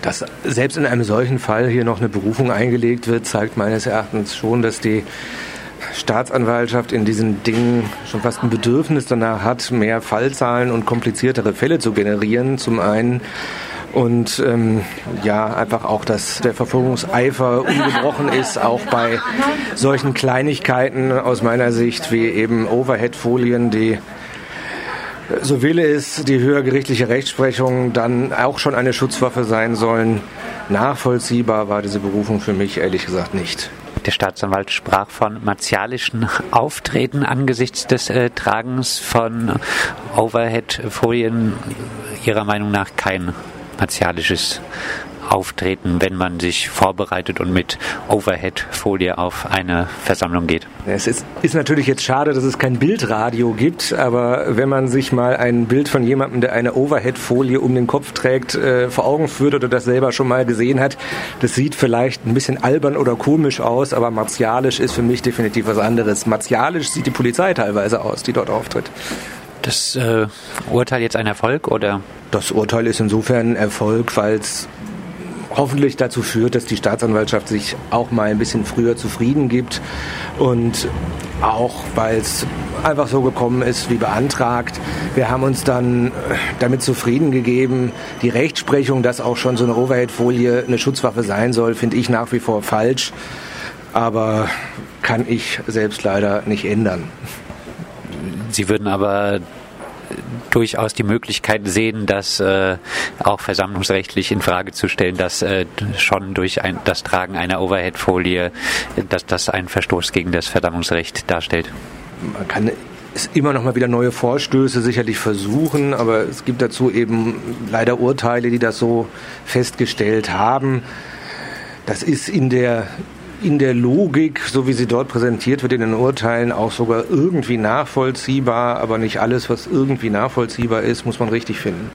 Dass selbst in einem solchen Fall hier noch eine Berufung eingelegt wird, zeigt meines Erachtens schon, dass die Staatsanwaltschaft in diesen Dingen schon fast ein Bedürfnis danach hat, mehr Fallzahlen und kompliziertere Fälle zu generieren, zum einen. Und einfach auch, dass der Verfolgungseifer ungebrochen ist, auch bei solchen Kleinigkeiten aus meiner Sicht wie eben Overhead-Folien, die, so will es die höhergerichtliche Rechtsprechung, dann auch schon eine Schutzwaffe sein sollen. Nachvollziehbar war diese Berufung für mich ehrlich gesagt nicht. Der Staatsanwalt sprach von martialischen Auftreten angesichts des Tragens von Overhead-Folien. Ihrer Meinung nach kein martialisches Auftreten, wenn man sich vorbereitet und mit Overhead-Folie auf eine Versammlung geht. Es ist natürlich jetzt schade, dass es kein Bildradio gibt, aber wenn man sich mal ein Bild von jemandem, der eine Overhead-Folie um den Kopf trägt, vor Augen führt oder das selber schon mal gesehen hat, das sieht vielleicht ein bisschen albern oder komisch aus, aber martialisch ist für mich definitiv was anderes. Martialisch sieht die Polizei teilweise aus, die dort auftritt. Das Urteil jetzt ein Erfolg, oder? Das Urteil ist insofern ein Erfolg, weil es hoffentlich dazu führt, dass die Staatsanwaltschaft sich auch mal ein bisschen früher zufrieden gibt und auch, weil es einfach so gekommen ist, wie beantragt. Wir haben uns dann damit zufrieden gegeben. Die Rechtsprechung, dass auch schon so eine Overhead-Folie eine Schutzwaffe sein soll, finde ich nach wie vor falsch, aber kann ich selbst leider nicht ändern. Sie würden aber durchaus die Möglichkeit sehen, dass auch versammlungsrechtlich in Frage zu stellen, dass schon durch das Tragen einer Overhead-Folie, dass das einen Verstoß gegen das Versammlungsrecht darstellt. Man kann es immer noch mal wieder neue Vorstöße sicherlich versuchen, aber es gibt dazu eben leider Urteile, die das so festgestellt haben. Das ist in der Logik, so wie sie dort präsentiert wird in den Urteilen, auch sogar irgendwie nachvollziehbar, aber nicht alles, was irgendwie nachvollziehbar ist, muss man richtig finden.